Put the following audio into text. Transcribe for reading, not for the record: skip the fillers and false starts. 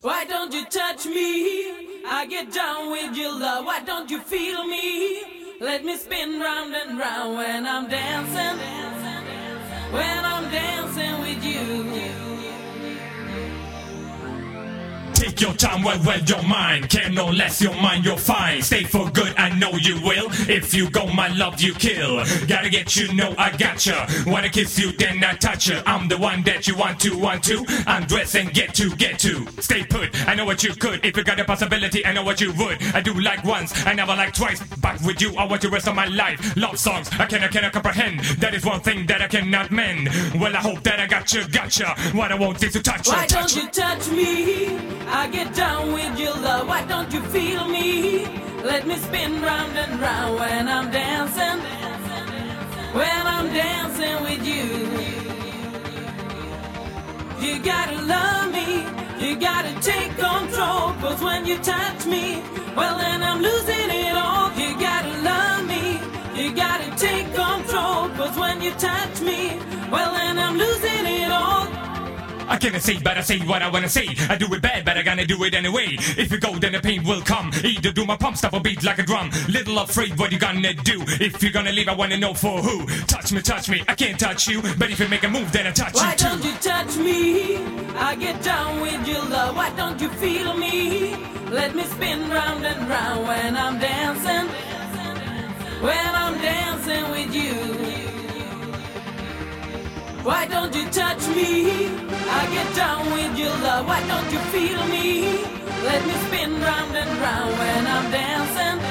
Why don't you touch me? I get down with your love. Why don't you feel me? Let me spin round and round when I'm dancing. When I'm dancing with you. Take your time, well, your mind. Care no less, your mind, you're fine. Stay for good, I know you will. If you go, my love, you kill. Gotta get you, know I gotcha. Wanna kiss you, then I touch you. I'm the one that you want to. Undress and get to. Stay put, I know what you could. If you got a possibility, I know what you would. I do like once, I never like twice. Back with you, I want the rest of my life. Love songs, I cannot comprehend. That is one thing that I cannot mend. Well, I hope that I gotcha. What I want is to touch you. Why don't you touch me? I get down with your love. Why don't you feel me? Let me spin round and round when I'm dancing. When I'm dancing with you. You gotta love me. You gotta take control. 'Cause when you touch me, well then I'm losing it all. You gotta love me. You gotta take control. 'Cause when you touch me, well then I'm losing it all. I cannot say, but I say what I wanna say. I do it bad, but I gonna do it anyway. If you go, then the pain will come. Either do my pump, stop a beat like a drum. Little afraid what you gonna do. If you're gonna leave, I wanna know for who. Touch me, I can't touch you. But if you make a move, then I touch Why you too. Why don't you touch me? I get down with your love. Why don't you feel me? Let me spin round and round when I'm dancing. When I'm dancing with you. Why don't you touch me? I get down with your love. Why don't you feel me? Let me spin round and round when I'm dancing.